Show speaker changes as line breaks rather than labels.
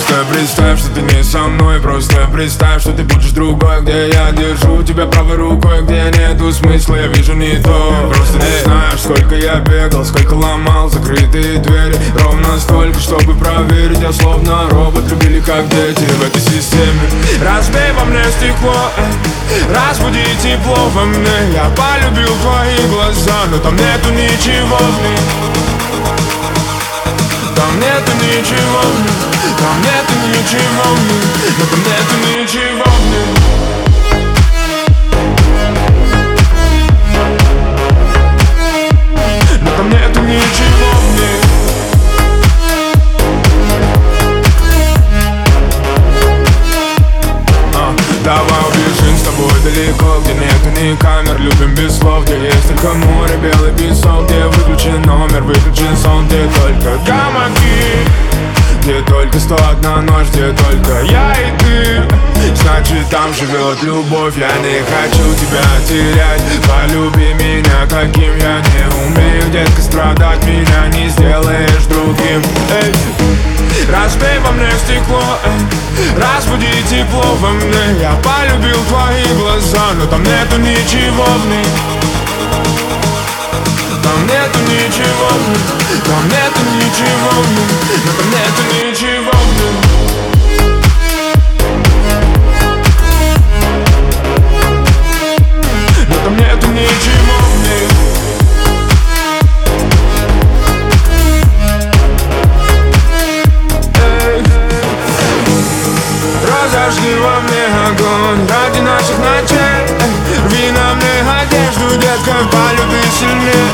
Просто представь, что ты не со мной. Просто представь, что ты будешь другой, где я держу тебя правой рукой, где нету смысла, я вижу не то. Просто не знаешь, сколько я бегал, сколько ломал закрытые двери. Ровно столько, чтобы проверить. Я словно робот, любили как дети в этой системе. Разбей во мне стекло, разбуди тепло во мне. Я полюбил твои глаза, но там нету ничего в них. Там нету ничего в них. Там нету ничего в них. Но там нету ничего в них. Но там нету ничего в них. Давай убежим с тобой далеко, где нету ни камер, любим без слов, где есть только море, белый песок, где выключен номер, выключен сон, где только гамаки, где только 101 ночь, где только я и ты. Значит, там живет любовь, я не хочу тебя терять. Полюби меня, каким я не умею, детка, страдать меня не сделаешь другим. Эй. Разбей во мне стекло, разбуди тепло во мне. Я полюбил твои глаза, но там нету ничего в них. Там нету ничего в них. Там нету ничего в них. Но там нету ничего в них. Но там нету ничего в них. Разожги во мне огонь ради наших ночей. Рви на мне одежду, детка, полюби сильнее.